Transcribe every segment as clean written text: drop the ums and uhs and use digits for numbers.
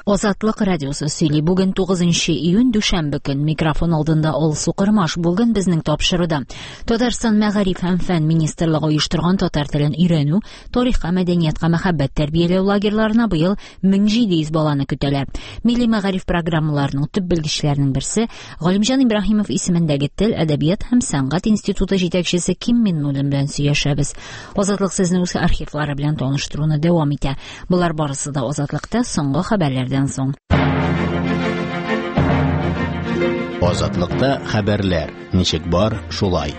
Азатлык радиосы сөйли. Бүген 9 июнь дүшәмбе көн микрофон алдында Ул Сукырмаш бүген безнең тапшыруда. Татарстан Мәгариф һәм фән министрлыгы оештырган татар телен өйрәнү, тарихка, мәдәниятка мәхәббәт тәрбияләү лагерьларына быел 1700 баланы көтәләр. Милли мәгариф программаларының төп белгечләренең берсе Галимҗан Ибраһимов исемендәге Тел, әдәбият һәм сәнгать институты җитәкчесе Ким Миннуллин белән сөйләшәбез. Азатлык сезне үз архивлары белән таныштыруны дәвам итә. Булар барысы да Азатлыкта соңгы хәбәрләрдән соң. Азатлыкта хәбәрләр. Ничек бар, шулай.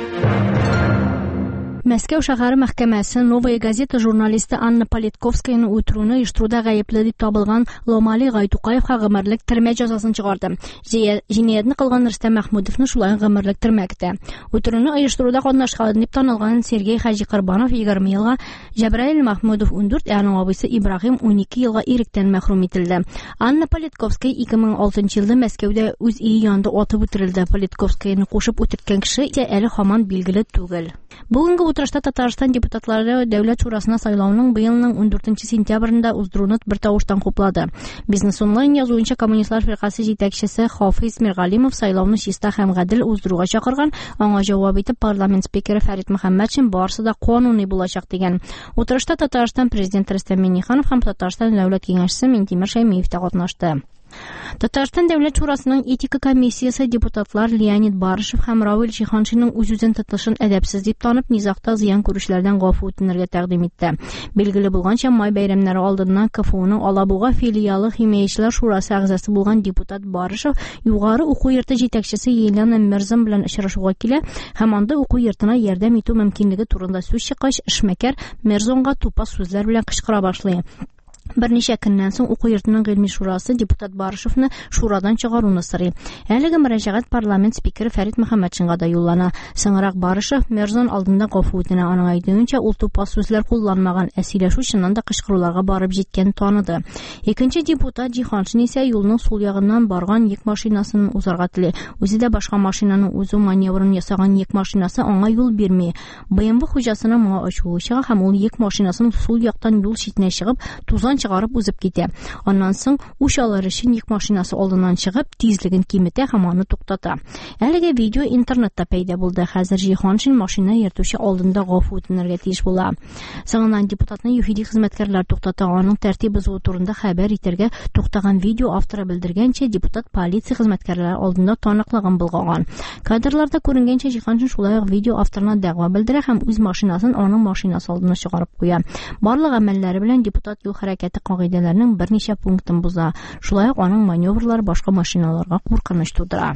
Мәскәү шәһәре мәхкәмәсе Новая газета журналисты Анна Политковскаяны үтерүне оештыруда гаепле дип табылган Ломали Гайтукаевка гомерлек төрмә җәзасын чыгарды. Җинаятны кылган Рөстәм Мәхмүдовны шулай гомерлек төрмә көтә. Үтерүне оештыруда катнашкан дип танылган Сергей Хаҗикырбанов 20 елга, Җәбраил Мәхмүдов 14, аның абыйсы Ибраһим 12 елга иректән мәхрүм ителде. Анна Политковская 2006 елда Мәскәүдә үз өе янында атып үтерелде. Политковскаяны кушып үтерткән кеше әле һаман билгеле түгел. Бүгенге утырышта Татарстан депутатлары Дәүләт шурасына сайлауның быелның 14 сентябрендә уздыруны бер тавыштан хуплады. Бизнес онлайн язуынча коммунистлар фиркасы җитәкчесе Хафиз Миргалимов сайлауны чиста һәм гадел уздыруга чакырган, аңа җавап итеп парламент спикеры Фәрит Мөхәммәтшин барысы да кануни булачак дигән. Утырышта Татарстан президенты Рөстәм Миңнеханов һәм Татарстан дәүләт киңәшчесе Минтимер Шәймиев та катнашты. Татарстан дәүләт шурасының этика комиссиясе депутатлар Леонид Барышев һәм Равил Җиһаншинның үз-үзен тотышын әдәпсез дип танып, низагта зыян күрүчеләрдән гафу үтенергә тәкъдим итте. Билгеле булганча, май бәйрәмнәре алдыннан КФУның Алабуга филиалы химиячеләр шурасы әгъзасы булган депутат Барышев югары уку йорты җитәкчесе Елена Мерзин белән очрашуга килә һәм анда уку йортына ярдәм итү мөмкинлеге турында сүз чыккач, эшмәкәр Мерзонга тупас сүзләр белән кычкыра башлый. Берничә көннән соң уку йортының гыйльми шурасы депутат Барышевны шурадан чыгаруны сорый. Әлеге мөрәҗәгать парламент спикеры Фәрит Мөхәммәтшинга да юллана. Соңрак Барышев Мерзон алдында гафу үтенә. Аның әйтүенчә, ул тупас сүзләр кулланмаган, сөйләшү чыннан да кычкыруларга барып җиткән таныды. Икенче депутат Җиһаншин исә юлның сул ягыннан барган йөк машинасын узарга тели. Үзе дә башка машинаның үзү маневрын ясаган йөк машинасы аңа юл бирми. БМВ хуҗасына моңа ачуы чыга һәм ул йөк машинасын сул яктан юл читенә чыгып, тузан чыгарып узып китә. Аннан соң үч алыр өчен йөк машинасы алдыннан чыгып, тизлеген киметә һәм аны туктата. Әлеге видео интернетта пәйда булды. Хәзер Җиһаншин машина йөртүче алдында гафу үтенергә тиеш була. Соңыннан депутатны юриди хезмәткәрләр туктата, аның тәртип бозуы турында хәбәр итәргә туктаган видео авторы белдергәнчә, депутат полиция хезмәткәрләре алдында таныклыгын булган. Кадрларда күренгәнчә, Җиһаншин шулай ук видео авторына дәгъва белдерә һәм үз машинасын аның машинасы алдына чыгарып куя. Барлык әмәлләре белән депутат юл хәрәкәте кагыйдәләренең берничә пунктын боза. Шулай ук аның маневрлары башка машиналарга куркыныч тудыра.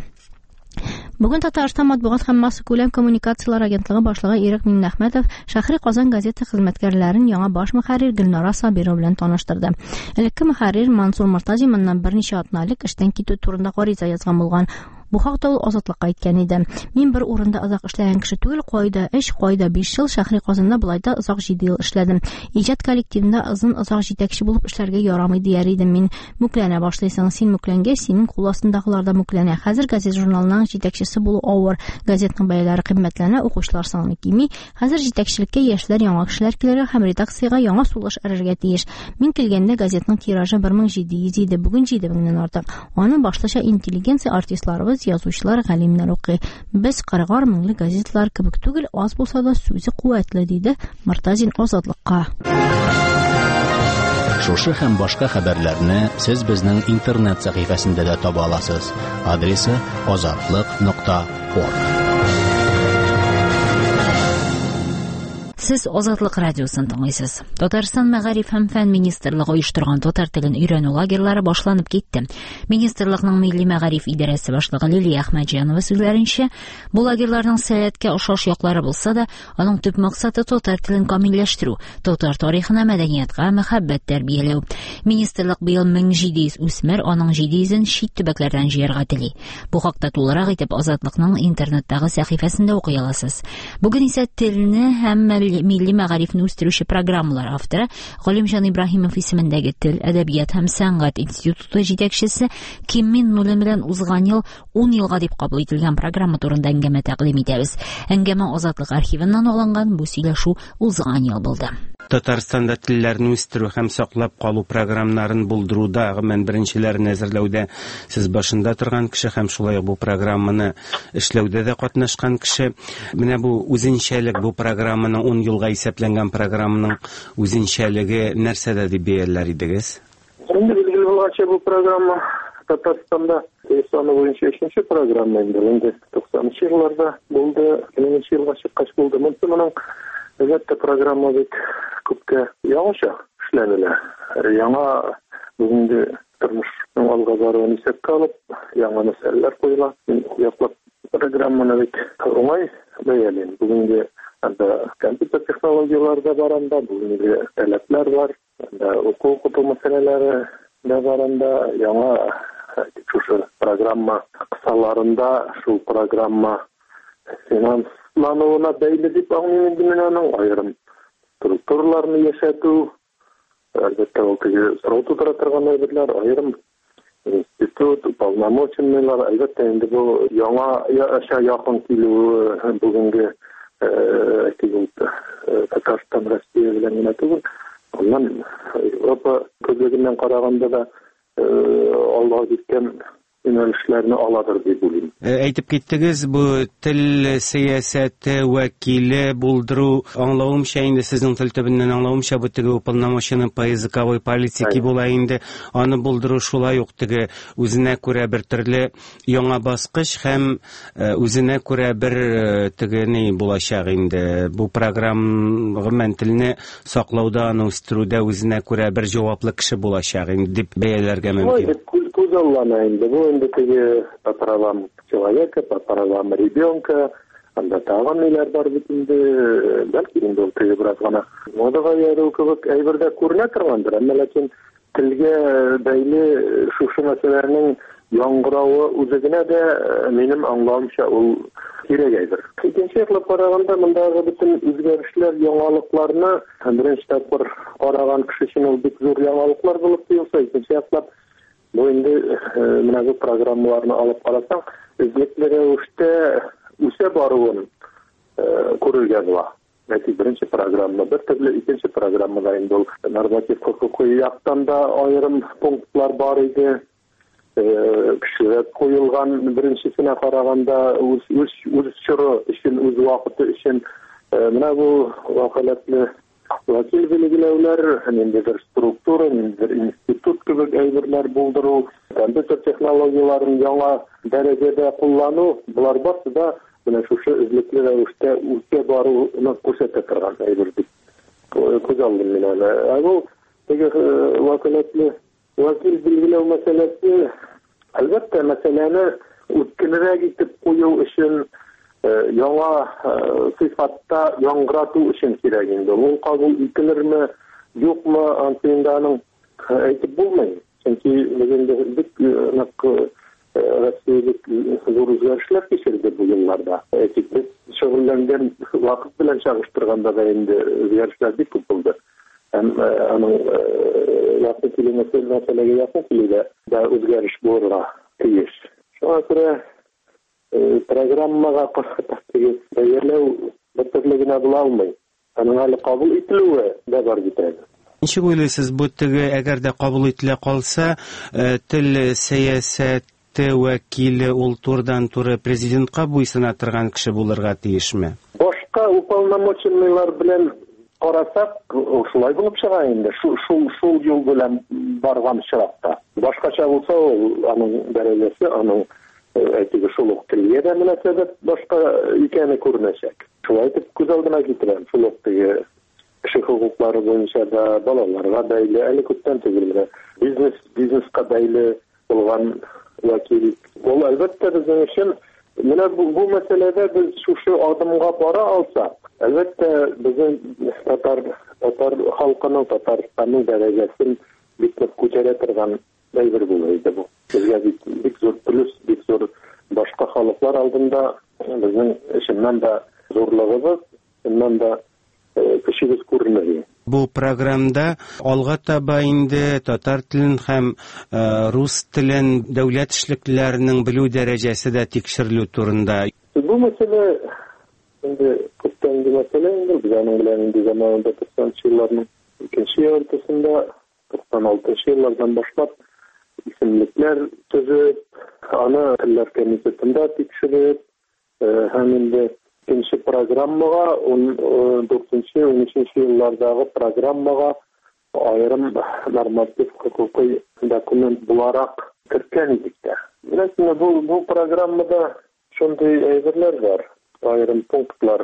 Бүген Татарстан матбугат һәм масса күләм коммуникацияләр агентлыгы башлыгы Ирек Миңнәхмәтов Шәһри Казан газета хезмәткәрләрен яңа баш мөхәррир Гөлнара Сабирова белән таныштырды. Элекке мөхәррир Мансур Мортазин моннан берничә атналык эштән китү турында гариза язган булган. Бу хакта ул Азатлыкка әйткән иде. Мин бер урында озак эшләгән кеше түгел, кайда 5 ел Шәһри Казанда булай да озак 7 ел эшләдем. Иҗат коллективында озак җитәкче булып эшләргә ярамый дияр идем. Мин мүкләнә башлыйсың, син мүкләнгәч, синең кул астындагылар да мүкләнә. Хәзер газет журналының җитәкчесе булу авыр. Газетның бәяләре кыйммәтләнә, укучылар саны кими. Хәзер җитәкчелеккә яшьләр, яңа кешеләр килергә һәм редакциягә яңа сулыш эрергә тиеш. Мин килгәндә газетның тиражы 1700 иде, бүген 7000 артык. Аны башлыча интеллигенция артистларыбыз, язучылар, галимнәр укый. Без 40 меңле газетлар кебек түгел, аз булса да сүзе куәтле, диде Мортазин Азатлыкка. Шушы һәм башка хәбәрләрне сез безнең интернет сәхифәсендә дә таба аласыз. Адресы azatlyk.org. Сез Азатлык радиосын тыңлыйсыз. Татарстан Мәгариф һәм фән министрлыгы оештырган татар телен өйрәнү лагерьлары башланып китте. Министрлыкның милли мәгариф идарәсе башлыгы Лилия Әхмәтҗанова сүзләренчә, бу лагерьләрнең сәләткә охшаш яклары булса да, аның төп максаты татар телен камилләштерү, татар тарихына, мәдәниятка мәхәббәт тәрбияләү. Министрлык быел 1700 үсмер, аның 700-ен чит төбәкләрдән җыярга тели. Бу хакта тулырак итеп Азатлыкның интернеттагы сәхифәсендә укый аласыз. Бүген исә телне һәм милли мәгарифне үстерүче программалар авторы Галимҗан Ибраһимов исемендәге Тел, әдәбият һәм сәнгать институты җитәкчесе Ким Миннуллин белән узган ел 10 елга дип кабул ителгән программа турында әңгәмә тәкъдим итәбез. Әңгәмә Азатлык архивыннан алынган, бу сөйләшү узган ел булды. Татарстанда телләрне үстерү һәм саклап калу программасы программаларын булдыруда, мен беренчеләрен әзерләүдә сез башында торган кеше һәм шулай бу программаны эшләүдә дә катнашкан кеше. Менә бу үзенчәлек, бу программаның 10 елга исәпләнгән программаның үзенчәлеге нәрсәдә дип бәяләр идегез? Инде билгеле булганча бу программа Татарстанда саны буенча 3нче программа инде. 90-нчы елларда булды, 2000 елга чыккач булды. Моның әлбәттә программа бик күпкә яңаша эшләнелә. Яңа бүгенге тормышның алга баруын исәпкә алып, яңа мәсьәләләр куела. Яклап программаны бик оңай бәялим. Бүгенге компьютер технологияларда баранда бүгенге таләпләр бар. Уку мәсьәләләре дә баранда яңа шушы программа кысаларында шул программа финанслануына бәйле дип аңлыйм инде аның айрым структураларны яшәтү, әлбәттә ул сорау тудыра торган әйберләр, айрым институт, уполномоченныйлар, әлбәттә инде бу яңа яша якын килү бүгенге Татарстан, Россия белән генә түгел, оннан Европа күзлегеннән караганда да алга киткән юнәлешләрне аладыр дип уйлыйм. Әйтеп киттегез, бу тел сәясәте вәкиле булдыру, аңлавымча инде сезнең тел төбеннән аңлавымча бу теге уполномоченный по языковой политике була инде, аны булдыру шулай ук теге үзенә күрә бер төрле яңа баскыч һәм үзенә күрә бер теге ни булачак инде. Бу программа гомумән телне саклауда, аны үстерүдә үзенә күрә бер җаваплы кеше булачак инде дип бәяләргә мөмкин. Күзаллана инде бу инде теге по правам человека, по правам ребенка, анда тагын ниләр бар бит инде, бәлки инде ул теге бераз гына модага яру кебек әйбердә күренә торгандыр, әмма ләкин телгә бәйле шушы мәсьәләләрнең яңгыравы үзе генә дә минем аңлавымча ул кирәк әйбер. Икенче яклап караганда мондагы бөтен үзгәрешләр, яңалыкларны беренче тапкыр караган кеше өчен ул бик зур яңалыклар булып тоелса, икенче яклап бу инде менә бу программаларны алып карасаң, үзлекле рәвештә үсә баруын күрергә була. Ләкин беренче программа бер төрле, икенче программада инде ул норматив хокукый яктан да айрым пунктлар бар иде. Кешегә куелган беренчесенә караганда үз чоры өчен, үз вакыты өчен менә бу вакытлы вакил билгеләүләр, инде бер структура, инде институт кебек әйберләр булдыру, компьютер технологияларын яңа дәрәҗәдә куллану, булар барсы да менә шушы үзлекле рәвештә үсә баруны күрсәтә торган әйбер дип күзаллыйм мин аны. Бу теге вакил билгеләү мәсьәләсе, әлбәттә мәсьәләне үткенрәк итеп кую өчен, яңа сыйфатта яңгырату өчен кирәк инде. Ул кабул ителерме, юкмы, антыйнданың әйтеп булмый. Чөнки бүгенге бик нык Россиядә зур үзгәрешләр кичерде бу елларда. Без шөгыльләнгән вакыт белән чагыштырганда да инде үзгәрешләр бик күп булды. Һәм аның якын мәсьәләгә якын килүдә дә үзгәреш булырга тиеш. Шуңа күрә программага кыркытыгыз бәяләү бөтенлегенә була алмый. Аның әле кабул ителүе дә бар бит әле. Ничек уйлыйсыз, бу теге әгәр дә кабул ителә калса, тел сәясәте вәкиле ул турыдан-туры президентка буйсына торган кеше булырга тиешме? Башка уполномоченныйлар белән карасак, шулай булып чыга инде. Шул юл белән барган чиракта. Башкача булса, аның дәрәҗәсе, аның әйтеге шул ук телгә дә мөнәсәбәт башка икәне күренәчәк. Шулай итеп күз алдына китерәм. Шул ук теге кеше хокуклары буенча да балаларга бәйле, әле күптән түгел, бизнеска бәйле булган вәкил. Ул әлбәттә безнең өчен менә бу мәсьәләдә без шушы адымга бара алсак, әлбәттә безнең татар халкының, Татарстанның дәрәҗәсен бик күтәрә торган әйбер булыр иде бу. Безгә бик зур плюс, бик зур башка халыклар алдында безнең эшеннән дә зурлыгыбыз, шуннан да кешебез күренә. Бу программда алга таба инде татар телен һәм рус телен дәүләт эшлекләренең белү дәрәҗәсе дә тикшерелү турында. Бу мәсьәлә инде күптән мәсьәлә инде, без аның белән инде заманында 90 елларның икенче яртысында 96 yıllardan başlap isimlikler tüzüp, ana tiller komitetinde tekşirip, hem de ikinci programmaga, 9-13 yıllardagi programmaga ayrım normativ hukuki dokument bularak kirken idik de. Mesela bu programmada şunday ayrımlar var, ayrım punktlar.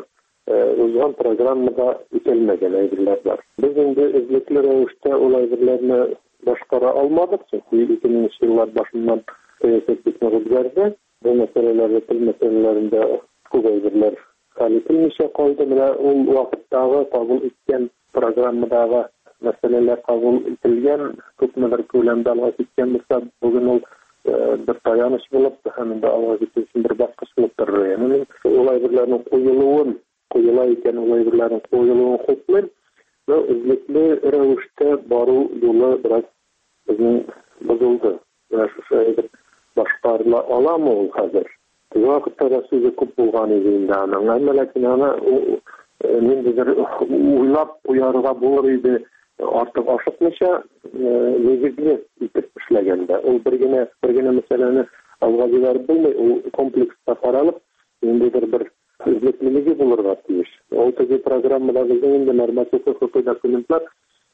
Uzun programda ütelmegen ayrımlar var. Biz şimdi özlükler oluşta o ayrımlarını başkara almadık. Çünkü 2000 yıllar başından siyasetlikine özgerdi. Bu meselelerde, til meselelerinde bu ayrımlar halitilmişe koydu. O vakittagi kabul etken programmadağı meseleler kabul etilgen, köpmeler kölemde alga etken mesela bugün o bir tayanış bulup, hem de alga etken bir baskıç bulup durur. Yani olaylarının koyulayken olayların koyuluğunu kutlayın ve özlükli rövüşte baru yolu biraz bizim bozuldu. Ve şu şeyde başkarıla alamı ol hazır. Bu vakitte de sözü küp bulgan edeyinde anan. Ama lakin ana nendedir uylap uyarıga bulur idi. Artık aşıkmışa nezirli itip işlegende. O birgine meseleni alga jibarıp bulmay, o kompleksta karalıp nendedir bir özlüklülüğü bulurlar diyor. O tezi programda bizim normatif hukuki dokumentlar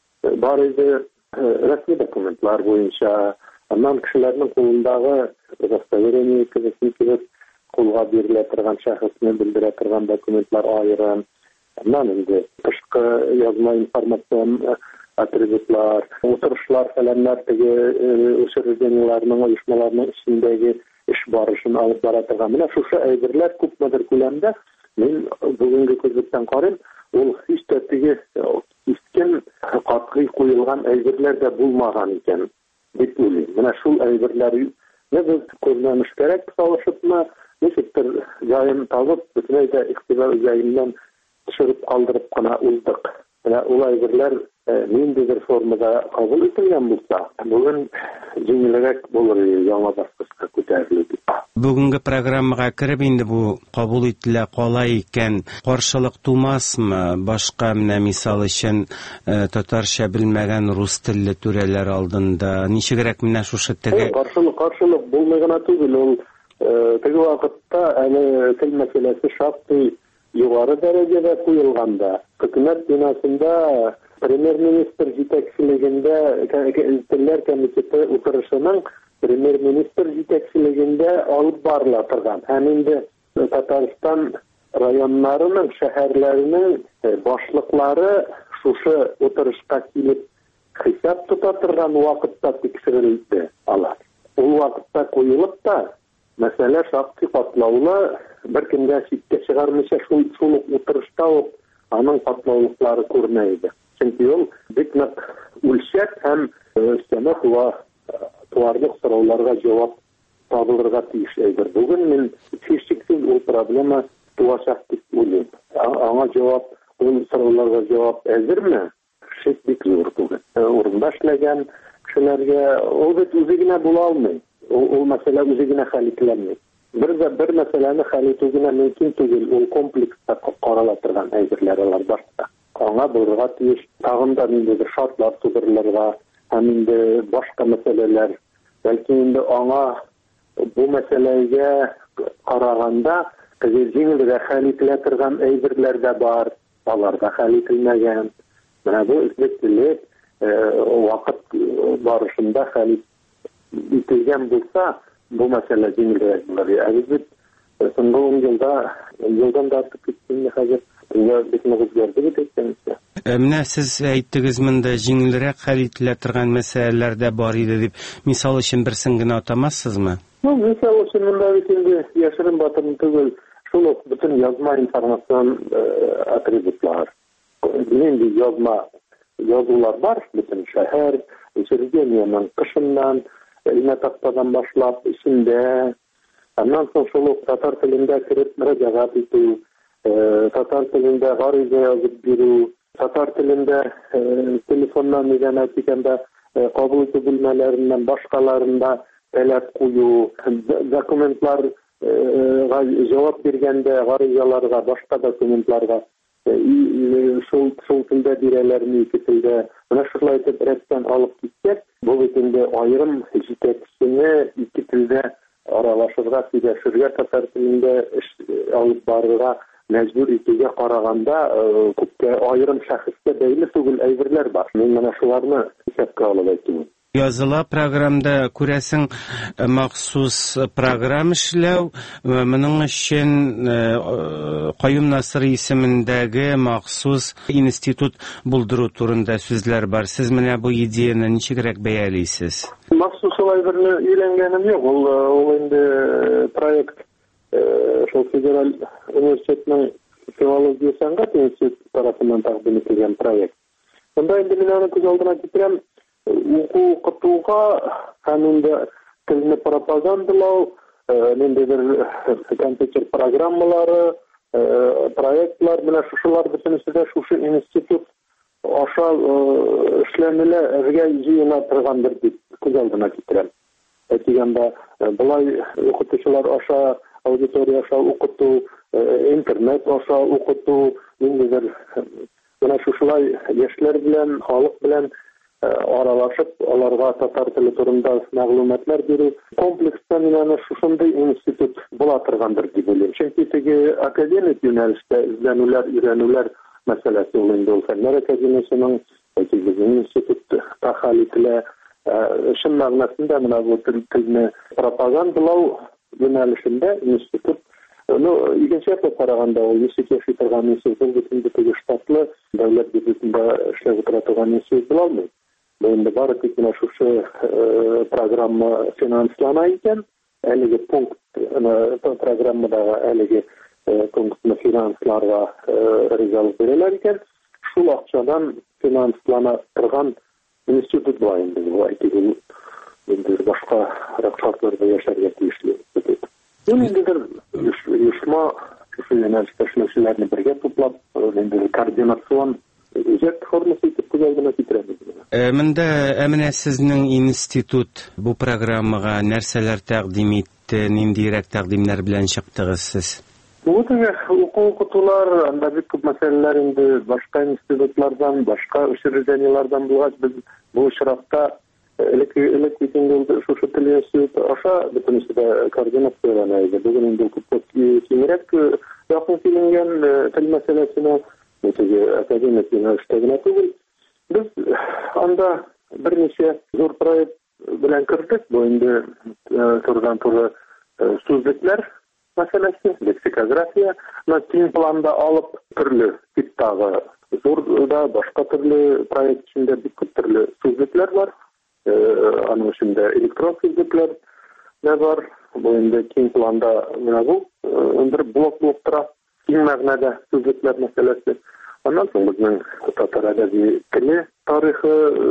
var idi, resmi dokumentlar boyunca andan kişilerin kolundağı Kazakhstan'ı kızıklık kolga biriletirgen şahısını bildiretirgen dokumentlar ayıran. Andan indi kışkı yazma informasyon atributlar, oturuşlar falanlar tegi uçurgenlerinin uyuşmalarının içindeki iş barışını alıp baratırgan. Mina şu ayrımlar köpmedir kölemde. Men bugünkü közlükten qarayım, ol hiç de tegi isken katkı koyulgan ayrımlar da bulmagan eken dep olayım. Mina şu ayrımları ne biz ko'zlanish kerak savaşıpma, neşittir jayын tazıp, bütüney de iktibar üzerinden düşürüp kaldırıp kana uzdık. Yani o ayrımlar nendedir formada kabul etilgen bulsa, bugün jеңилирээк bolur, яңа баскычка көтөрүлөт. Бүгүнкү программага кирип инде бу кабул ителе калай экен, каршылык тумасмы? Башка менә мисал өчен татарча билмәгән рус телле түрәләр алдында ничегрәк менә шушы теге каршылык булмый гына түгел, ул теге вакытта әле тел мәсьәләсе шактый югары дәрәҗәдә куелганда, хөкүмәт бинасында премьер-министр җитәкчелегендә Тилләр комитеты утырышының премьер-министр җитәкчелегендә алып барыла торган. Һәм инде Татарстан районнарының, шәһәрләренең башлыклары шушы утырышка килеп хисап тота торган вакытта тикшерелде алар. Ул вакытта куелып та мәсьәлә шактый катлаулы, беркемгә читкә чыгармыйча шул утырышта ук аның катлаулыклары күренә иде. Чөнки ул бик нык үлчәп һәм өстәмә туарлык сорауларга җавап табылырга тиеш әйбер. Бүген мен һичшиксез ул проблема туачак дип уйлыйм. Аңа җавап, ул сорауларга җавап әзерме? Шик бик зур түгел. Урында эшләгән кешеләргә ул бит үзе генә була алмый. Ул мәсьәлә үзе генә хәл ителми. Бер мәсьәләне хәл итү генә мөмкин түгел. Ул комплекста карала торган әйберләр алар башта. Аңа булырга тиеш, тагын да ниндидер шартлар тудырылырга, һәм инде башка мәсьәләләр, бәлки инде аңа бу мәсьәләгә караганда җиңелрәк хәл ителә торган әйберләр дә бар, алар да хәл ителмәгән. Менә бу эзлеклелек вакыт барышында хәл ителгән булса, бу мәсьәлә җиңелрәк булыр. Әгәр соңгы елдан да артып киткән хәзер Менә сез әйттегез, монда җиңелрәк хәл ителә торган мәсьәләләр дә бар иде дип, мисал өчен берсен генә атамассызмы? Мисал өчен монда инде яшерен батырын түгел, шул ук бөтен язма информацион атрибутлар. Инде язулар бар, бөтен шәһәр, учреждениянең кышыннан, илме тактадан башлап, ичендә, аннан соң шул ук татар телендә кирип мөрәҗәгать итү, татар телендә гариза язып бирү, татар телендә телефоннан мөгәнәт иткәндә кабул итү бүлмәләреннән башкаларында таләп кую, документларга җавап биргәндә гаризаларга, башка документларга шул телдә бирәләрме, ике телдә. Менә шулай итеп рәттән алып китсәк, бу инде аерым җитәкчене ике телдә аралашырга, сөйләшергә, татар телендә эш алып барырга мәҗбүр итүгә караганда күпкә аерым шәхескә бәйле түгел әйберләр бар. Мин менә шуларны исәпкә алып әйтим. Языла программда күрәсең махсус программа эшләү, моның өчен Каюм Насыр исемендәге махсус институт булдыру турында сүзләр бар. Сез менә бу идеяны ничегрәк бәялисез? Махсус шулайберне өйрәнгәнем юк. Ул инде проект шул федераль университетның филология сәнгать институты тарафыннан тәкъдим ителгән проект. Монда инде мин аны күз алдыма китерәм. Укытуга һәм инде телне пропагандалау, инде бер компьютер программалары, проектлар, менә шулар бөтенесе дә шушы институт аша эшләнеләргә җыена торгандыр дип күз алдыма китерәм. Әйтгәндә, булай укытучылар аша, аудитория аша укыту, интернет аша укыту, инде бер менә шулай яшьләр белән, халык белән аралашып, аларга татар теле турында мәгълүматлар бирү комплекста менә шушындый институт була торгандыр дип уйлыйм. Чөнки теге академик юнәлештә эзләнүләр, өйрәнүләр мәсьәләсе ул фәннәр академиясенең bizning institutda tahal etilə işin məqnəsində mənə bu tilni propagandalau yönəlişində institut ikinci yapı qaraganda o yüksek yaşaytırğan institut bütündəki ştatlı dövlət büdcəsində işləv etdirən institut bulalmır. Bunda barı tekrar şu proqramı finanslana ikən, әлеге punkt proqramda әлеге punktni finanslarga rızalıq verirlər ikən, şul akçadan finanslana тұрған institut var indi. Bu aytılır. İndi başqa şartlarda yaşarga tiyişli institut. İndidir uyuşma şu yönəlişdə işləşilərini birgə toplab, indi koordinasyon özət forması itib güzəldəmə getirəmiz. Məndə əminə sizin institut bu proqramığa nərsələr təqdim etdi, nindiyərək təqdimlər bilən çıxdınız siz? Bu da okutular, anda bir küp meseleler indi başka institutlardan, başka учреждениялардан bulğaç biz bu şıraqda elek bitingildi şu tiliyesi aşağı bütünüsü de koordinasyolanaydı. Bugün indi küp kiyerek yakın kilingen til meselesine akademik üniversitesine tugul. Biz anda bir neçe zor proyekt bilen kırdık. Bu indi turdan turu sözlükler meselesi, leksikografiya, keyin planda alıp türlü tiptagı zor da başka türlü proyekt içinde bir türlü sözlükler var. Anın içinde elektron sözlükler ne var? Bu indi keyin planda bu bir blok tıra keyin məqnədə sözlükler meselesi. Ondan sonra bizim Tatar ədəbi tili tarixi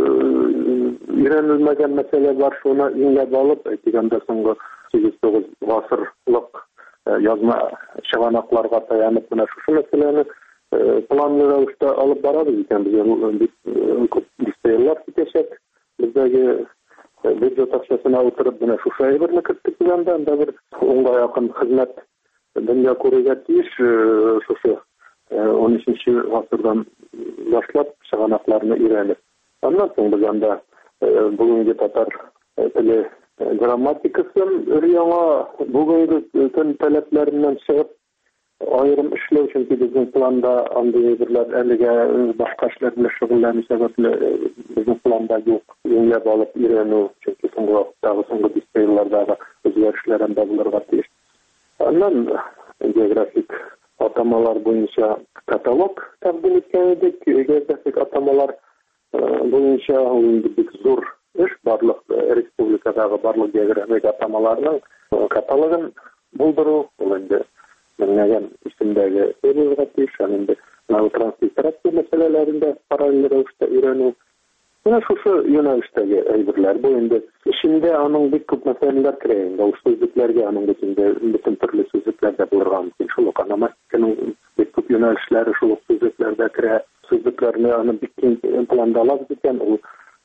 öyrənilməgən məsələ var. Şuna inləb alıb, aytganda sonra 8-9 ғасырлық yazma шығанақларға таянып, мына şu мәселені planlı rəvişdə alıb barabız ikən bizə listeyeler kitəşək. Bizdəki büdcət akçasına oturub mına şu şəhərlə kırtdık bizəndə, anda bir 10-ga yaxın xizmət dünya koruga tiyiş şu 13-ci ғасырдан başlap шығанақlarını öyrənib. Ondan sonra biz anda bugünkü Tatar tili grammatikasın üriyana bugünkü tün tələblərindən çıxıb ayrım işləv çünki bizim planda anlayırlar, əliga başqa işlərlə şüğülləni səbəblə bizim planda yox. Yeniləb alıb öyrənu çünki soңғы displeylərdə özgərişlərən bulurğa tiyiş. Ondan geografik atamalar boyunca katalog təqdim etken edik. Geografik atamalar boyunca bir zor iş barlıq Respublikadağı barlıq geografik atamalarının katalogun bulduru. Olunca mənəgən üstündəki seriyaga tiyiş, indi transliterasiya məsələlərində paralel rəvişdə öyrənu. Buna şu yönəlişdəki əybirlər bu indi içində anın bir küp məsələlər kirəyində, o sözlüklərə anın içində bütün türlü sözlüklərdə bulurğa mümkün. Şuluq anamastikinin bir küp yönəlişləri şuluq sözlüklərdə kirə, sözlüklərini anın bir planda alaq ikən, o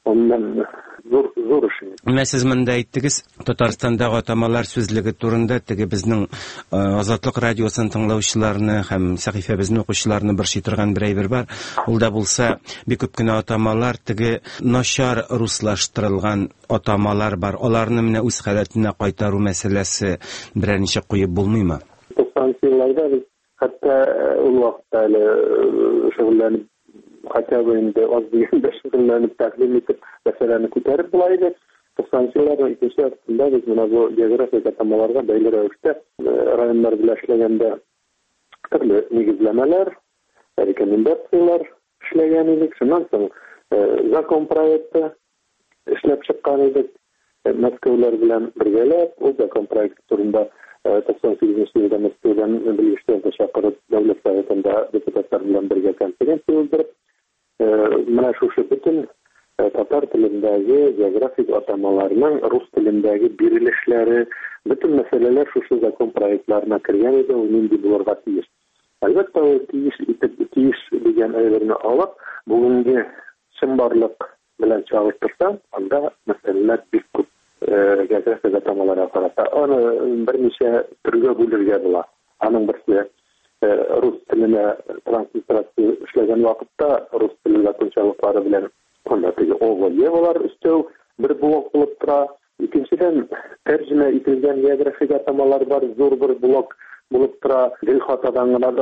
Ondan zor iş. Менә сез монда әйттегез, Татарстандагы атамалар сүзлеге турында теге безнең Азатлык радиосын тыңлаучыларны һәм сәхифәбезне укучыларны борчый торган бер әйбер бар. Ул да булса, бик күп кенә атамалар теге начар руслаштырылган атамалар бар. Аларны менә үз халәтенә кайтару мәсьәләсе берәр ничек куеп булмыймы? 90 елларда biz hatta ул вакытта шөгыльләнеп хотя бы инде аз дигәндә шөгыльләнеп тәкъдим итеп мәсьәләне күтәреп була иде. 90 елларда икенче вакытта biz менә бу географик атамаларга бәйле рәвештә районнар белән эшләгәндә төрле нигезләмәләр, рекомендациялар эшләгән идек. Шуннан соң закон проекты эшләп чыккан идек. Мәскәүләр белән бергәләп ул закон проекты турында 98 елда Мәскәүдән белгечләрне чакырып дәүләт советында депутатлар белән бергә конференция уздырып, менә шушы бөтен татар телендәге географик атамаларның рус телендәге бирелешләре, бөтен мәсьәләләр шушы закон проектларына кергән иде, ул нинди булырга тиеш. Әлбәттә, ул тиеш дигән әйберне алып, бүгенге чынбарлык белән чагыштырсам, анда мәсьәләләр бик күп. Географик атамаларга карата аны берничә төргә бүлергә була. Аның берсе рус теленә транслитерация эшләгән вакытта рус теле закончалыклары белән анда теге ОВЕ-лар өстәү бер блок булып тора. Икенчедән тәрҗемә ителгән географик атамалар бар, зур бер блок булып тора. Дил хатадан гына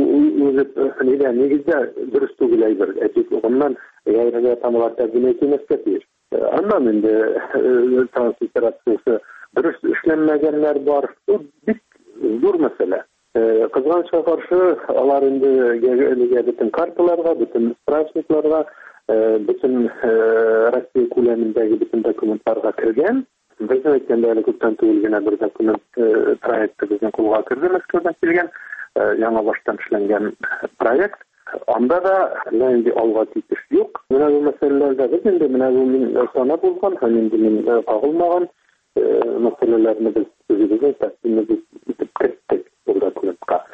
үзе нигездә дөрес түгел әйбер. Оннан географик атамалар тәрҗемә ителмәскә тиеш. Аннан инде транслитерациясы дөрес эшләнмәгәннәр бар. Бу бик зур мәсьәлә. Кызганычка каршы, алар инде бөтен карталарга, бөтен справочникларга, бөтен Россия күләмендәге бөтен документларга кергән. Без әйткәндә әле күптән түгел генә бер документ проекты безнең кулга керде, Мәскәүдән килгән, яңа баштан эшләнгән проект. Анда да нинди алга китеш юк. Менә бу мәсьәләләрдә без инде менә бу сана булган, һәм инде мин кагылмаган мәсьәләләрне без үзебезнең тәкъдимебез итеп киттек бу документка.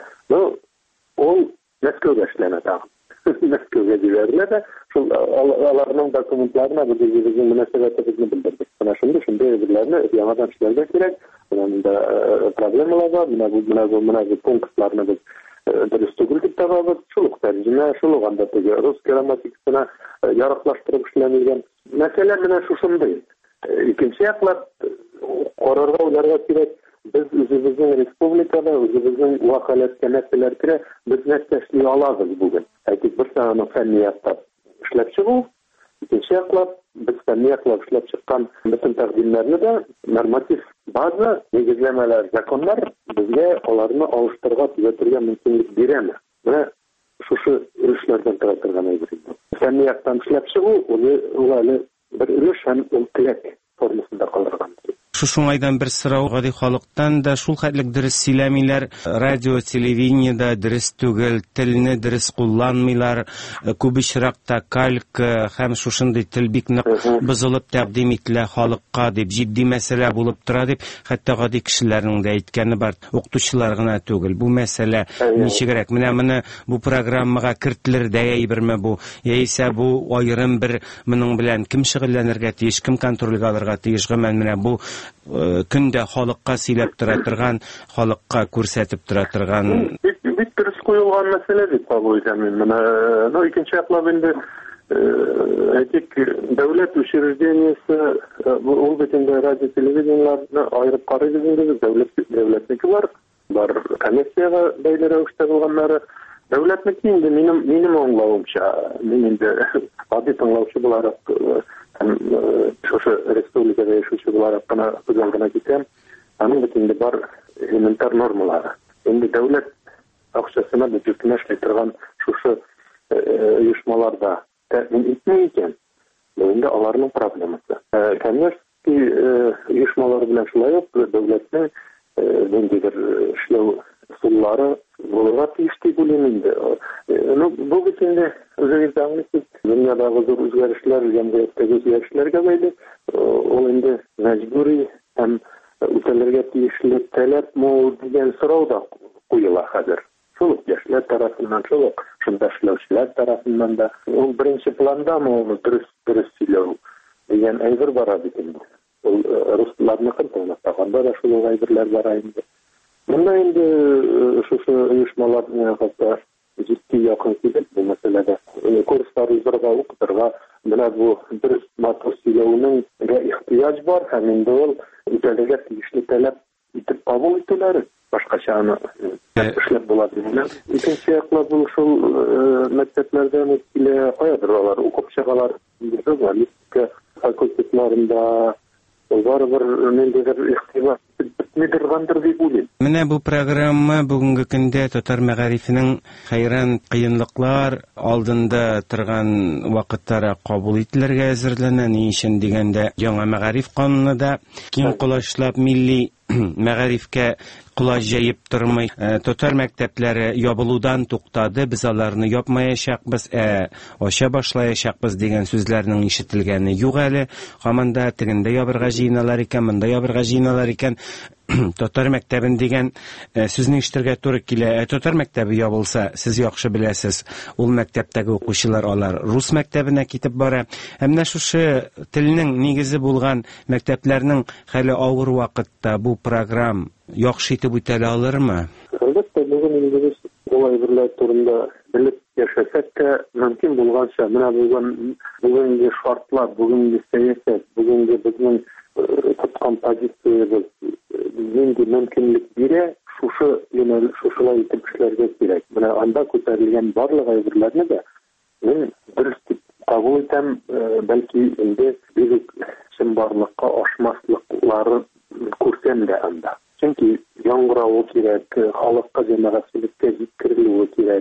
Ул Мәскәүгә эшләнә тагын. Мәскәүгә җибәрелә, шул аларның документларына без үзебезнең мөнәсәбәтебезне белдердек. Менә шундый әйберләрне яңадан эшләргә кирәк. Монда проблемалар бар. Менә бу пунктларны без дөрес түгел дип табабыз. Шул тәрҗемә, шул анда теге рус грамматикасына ярыклаштырып эшләнелгән. Мәсьәлә менә шушындый. Икенче яклап карарга уйларга кирәк. Без үзебезнең республикада, үзебезнең вакаләткә нәрсәләр керә, без нәрсә эшли алабыз бүген. Әйтик, бер сананы фәнияттә эшләп чыгу, икенче яклап без фәниятлап эшләп чыккан бөтен тәкъдимнәрне дә норматив база, нигезләмәләр, законнар безгә аларны алыштырырга, төзәтергә мөмкинлек бирәме? Менә шушы эшләрдән тора торган әйбер. Фәнияттан эшләп чыгу, ул әле бер өлеш һәм ул теләк формасында калдырган. Шушы уңайдан бер сорау гади халыктан да шул хәтлек дөрес сөйләмиләр, радио, телевидениедә дөрес түгел, телне дөрес кулланмыйлар, күп очракта кальк һәм шушындый тел бик нык бозылып тәкъдим ителә халыкка дип җитди мәсьәлә булып тора дип, хәтта гади кешеләрнең дә әйткәне бар, укытучылар гына түгел. Бу мәсьәлә ничегрәк? Менә бу программага кертелер дә әйберме бу? Яисә бу аерым бер моның белән кем шөгыльләнергә тиеш, кем контрольгә алырга тиеш? Менә бу көндә халыкка сөйләп тора торган, халыкка күрсәтеп тора торган. Бик дөрес куелган мәсьәлә дип кабул итәм. Менә икенче яклап инде әйтик, дәүләт учреждениесе, ул бит инде радио, телевидениеларны аерып карыйбыз инде, дәүләтнеке бар комиссияга бәйле рәвештә булганнары. Дәүләтнеке инде минем аңлавымча, мин инде гади тыңлаучы буларак шушы республикада яшәүче буларак кына күзәлгенә китәм. Аның бит бар элементар нормалары. Инде дәүләт акчасына бюджетына эшли торган шушы оешмаларда тәэмин итмәй икән. Бу инде аларның проблемасы. Конечно, оешмалар белән шулай ук дәүләтнең ниндидер эшләү суллары булырга тиеш дип уйлыйм инде. Бу бит инде үзегез дә аңлыйсыз, дөньядагы зур үзгәрешләр, җәмгыятьтәге үзгәрешләргә бәйле, ул инде мәҗбүри һәм үтәлергә тиешле таләпме дигән сорау да куела хәзер. Шул яшьләр тарафыннан, шул шунда эшләүчеләр тарафыннан да ул беренче пландамы ул дөрес сөйләү degan әйбер бара бит инде. Ул русларны кыртыгында да шул әйберләр бара инде. Монда инде шушы оешмаларның хәтта җитди якын килеп бу мәсьәләдә курслар узарга, укытырга, менә бу бер матур сөйләүнең ихтыяҗ бар һәм инде ул үтәлергә тиешле таләп итеп кабул итүләре башкача аны эшләп була дигән. Икенче яклы бу шул мәктәпләрдән килә каядыр алар укып чыгалар, журналистика факультетларында барыбер ниндидер ихтибар битмидергандыр дип уйлыйм. Менә бу программа бүгенге көндә татар мәгарифенең хәйран кыенлыклар алдында торган вакыттары кабул ителергә әзерләнә. Ни өчен дигәндә, яңа мәгариф канунында киң кулачлап милли мәгарифкә кулаш җәеп тормый. Татар мәктәпләре ябылудан туктады, без аларны япмаячакбыз, ача башлаячакбыз дигән сүзләрнең ишетелгәне юк әле. Һаманда тегендә ябырга җыеналар икән, монда ябырга җыеналар икән. Татар мәктәбен дигән сүзне ишетергә туры килә. Татар мәктәбе ябылса, сез яхшы беләсез, ул мәктәптәге укучылар алар рус мәктәбенә китеп бара. Менә шушы телнең нигезе булган мәктәпләрнең хәле авыр вакытта бу программ яхшы итеп үтә алырмы? Әлбәттә, бүген инде без ул әйберләр турында белеп яшәсәк тә, мөмкин булганча менә бүгенге шартлар, бүгенге сәясәт, бүгенге безнең тоткан позициябыз нинди мөмкинлек бирә, шушылай итеп эшләргә кирәк. Менә анда күтәрелгән барлык әйберләрне дә мин дөрес дип кабул итәм, бәлки инде бик чынбарлыкка ашмаслыклары күрсәм дә анда. Чөнки яңгырауы кирәк, халыкка җәмәгатьчелеккә җиткерелүе кирәк.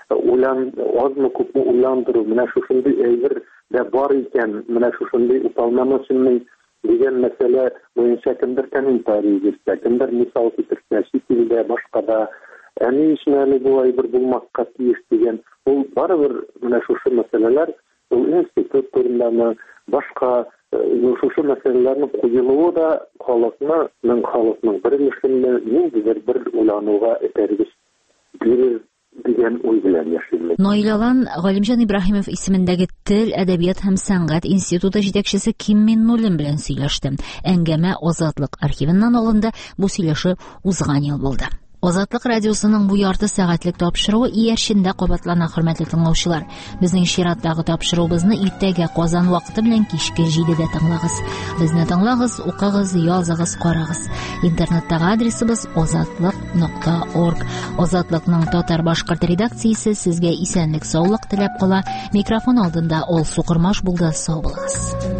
Азмы күпме уйландыру, менә шушындый әйбер дә бар икән, менә шушындый уполномоченный дигән мәсьәлә буенча кемдер комментарий бирсә, кемдер мисал китерсә, чит илдә, башкада, ни өчен әле бу әйбер булмаска тиеш дигән, ул барыбер менә шушы мәсьәләләр, ул институт турындамы, башка шушы мәсьәләләрне куелуы да халыкның берлешенә ниндидер бер уйлануга этәргеч бирер дигән уй белән яшим. Наилалан Галимҗан Ибраһимов исемендәге Тел, әдәбият һәм сәнгать институты җитәкчесе Ким Миннуллин белән сөйләштем. Әңгәмә Азатлык архивыннан алынды. Бу сөйләшү узган ел булды. Азатлык радиосының бу ярты сәгатьлек тапшыруы иярчендә кабатлана, хөрмәтле тыңлаучылар. Безнең чираттагы тапшыруыбызны иртәгә Казан вакыты белән кичке 7дә тыңлагыз. Безне тыңлагыз, укыгыз, языгыз, карагыз. Интернеттагы адресыбыз azatlyk.org. Азатлыкның татар-башкорт редакциясе сезгә исәнлек, саулык теләп кала. Микрофон алдында Ол Сукырмаш булды. Сау булыгыз.